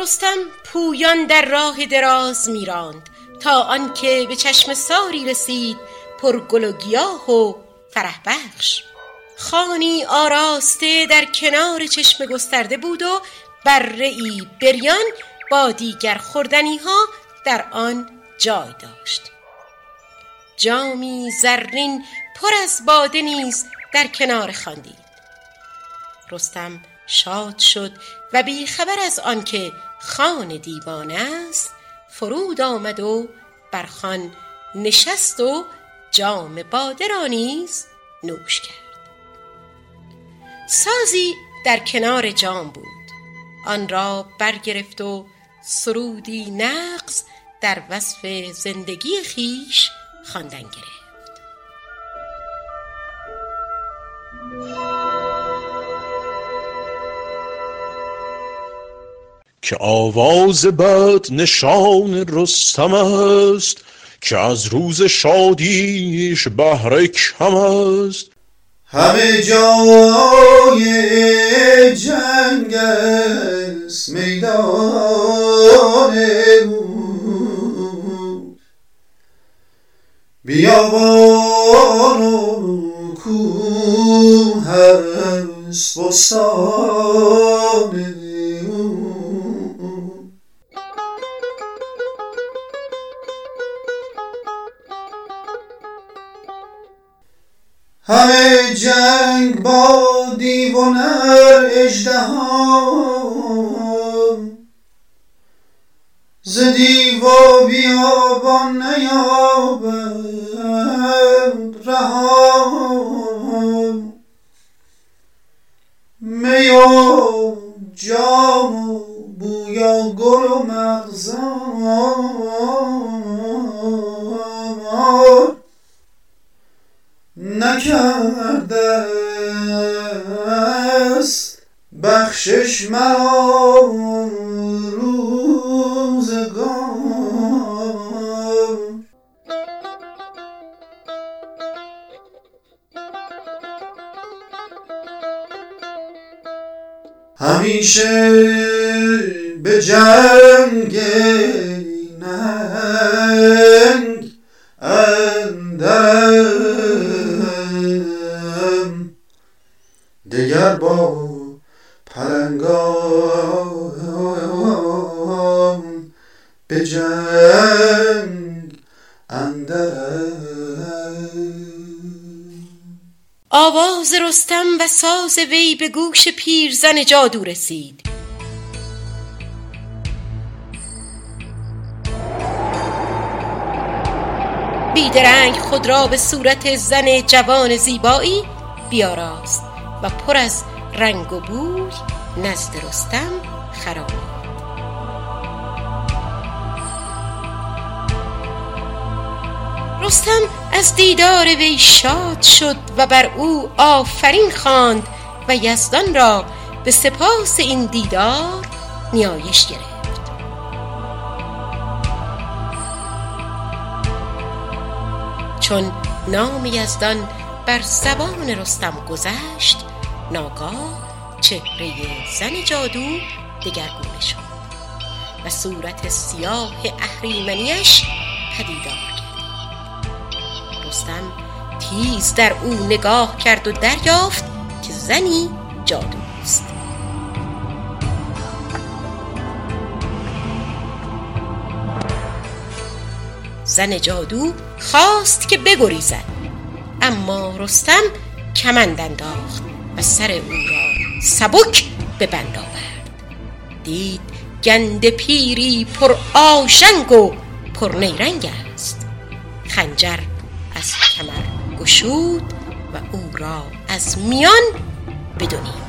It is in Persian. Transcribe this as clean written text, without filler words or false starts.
رستم پویان در راه دراز میراند تا آنکه به چشمه‌ساری رسید پر گل و گیاه و فرح بخش. خانی آراسته در کنار چشمه گسترده بود و بره‌ای بریان با دیگر خوردنی‌ها در آن جای داشت. جامی زرین پر از باده نیز در کنار خان دید. رستم شاد شد و بی خبر از آنکه خان دیوانه است فرود آمد و بر خوان نشست و جام باده را نیز نوش کرد. سازی در کنار جام بود، آن را برگرفت و سرودی نغز در وصف زندگی خیش خواندن گرفت. که آواز بد نشان رستم است، که از روز شادیش بهره کم است. همه جای جنگ است میدان او، بیابان و کوه است بستان او. همه جنگ با دیو و نر اژدها، ز دیو و بیابان نیابند رها. می و جام و بوی و گل و مغزار نکرده است بخشش مرا روزگار. همیشه به جنگ ننگ اندرم، دگر با پلنگان به جنگ اندرم. آواز رستم و ساز وی به گوش پیرزن جادو رسید. بیدرنگ خود را به صورت زن جوان زیبایی بیاراست و پر از رنگ و بوی نزد رستم خرامید. رستم از دیدار وی شاد شد و بر او آفرین خواند و یزدان را به سپاس این دیدار نیایش گرفت. چون نام یزدان بر زبان رستم گذشت، ناگاه چهره زن جادو دگرگونه شد و صورت سیاه اهریمنیش پدیدار گردید. رستم تیز در او نگاه کرد و دریافت که زنی جادوست. زن جادو خواست که بگریزد، اما رستم کمند انداخت و سر او را سبک به بند آورد. دید گنده پیری پر آژنگ و پر نیرنگ است. خنجر از کمر گشود و او را از میان بدونید.